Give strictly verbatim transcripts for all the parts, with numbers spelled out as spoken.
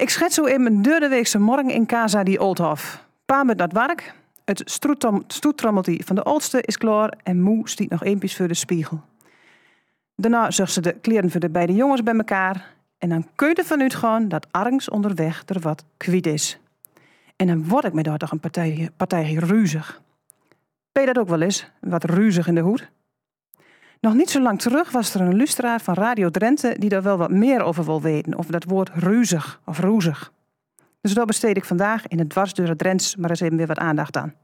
Ik schets zo even een deurdeweekse morgen in Casa die Oldhof. Pa met dat werk. Het stoetrom- stoettrommeltje van de oudste is klaar en moe stiet nog eenpies voor de spiegel. Daarna zegt ze de kleren voor de beide jongens bij elkaar. En dan kun je ervan uitgaan dat argens onderweg er wat kwiet is. En dan word ik me daar toch een partij, partij ruzig. Ben je dat ook wel eens? Wat ruzig in de hoed? Nog niet zo lang terug was er een luisteraar van Radio Drenthe die daar wel wat meer over wil weten. Over dat woord ruzig of roezig. Dus daar besteed ik vandaag in het Dwarsdeuren Drents maar eens even weer wat aandacht aan.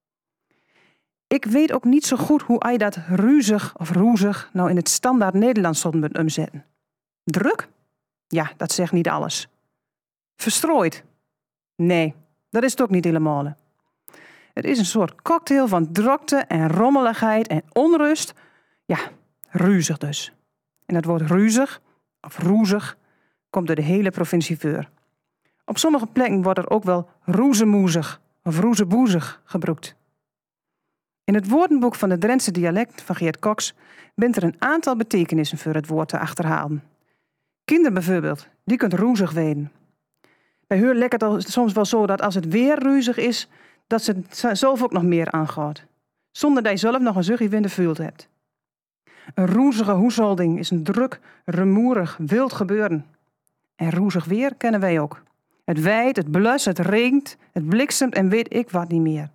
Ik weet ook niet zo goed hoe je dat ruzig of roezig nou in het standaard Nederlands zou moeten omzetten. Druk? Ja, dat zegt niet alles. Verstrooid? Nee, dat is het ook niet helemaal. Het is een soort cocktail van drokte en rommeligheid en onrust. Ja, ruzig dus. En dat woord ruzig of roezig komt door de hele provincie voor. Op sommige plekken wordt er ook wel roezemoezig of roezeboezig gebruikt. In het woordenboek van het Drentse dialect van Geert Cox bent er een aantal betekenissen voor het woord te achterhalen. Kinderen bijvoorbeeld, die kunt roezig weten. Bij haar lijkt het al soms wel zo dat als het weer ruzig is, dat ze het zelf ook nog meer aangaat. Zonder dat je zelf nog een zuchtje wind gevoeld hebt. Een roezige huishouding is een druk, rumoerig, wild gebeuren. En roezig weer kennen wij ook. Het waait, het blust, het regent, het bliksemt en weet ik wat niet meer.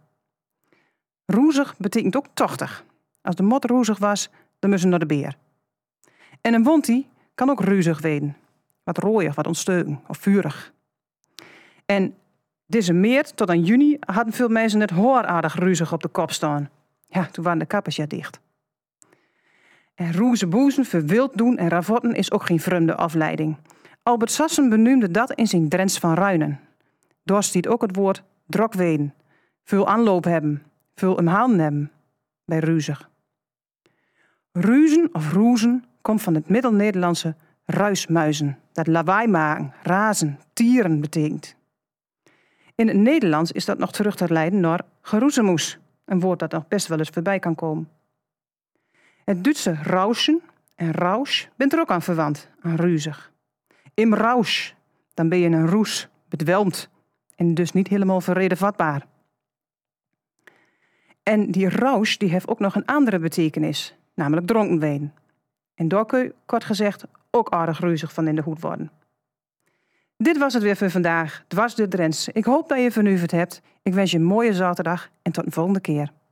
Roezig betekent ook tochtig. Als de mot roezig was, dan moesten we naar de beer. En een wontie kan ook ruzig weten. Wat rooiig, wat ontsteuken of vurig. En deze maart tot aan juni hadden veel mensen het hooraardig ruzig op de kop staan. Ja, toen waren de kappers ja dicht. En roezeboezen voor wild doen en ravotten is ook geen vreemde afleiding. Albert Sassen benoemde dat in zijn Drents van Ruinen. Daar stiet ook het woord drokweden. Veel aanloop hebben, veel omhalen hebben, bij ruzig. Ruzen of roezen komt van het Middel-Nederlandse ruismuizen, dat lawaai maken, razen, tieren betekent. In het Nederlands is dat nog terug te leiden naar geroezemoes, een woord dat nog best wel eens voorbij kan komen. Het Duitse rauschen en rausch bent er ook aan verwant, aan ruzig. Im rausch, dan ben je een roes, bedwelmd en dus niet helemaal verredenvatbaar. En die rausch die heeft ook nog een andere betekenis, namelijk dronken weten. En daar kun je, kort gezegd, ook aardig ruzig van in de hoed worden. Dit was het weer voor vandaag, Dwars door Drents. Ik hoop dat je vernuverd hebt. Ik wens je een mooie zaterdag en tot de volgende keer.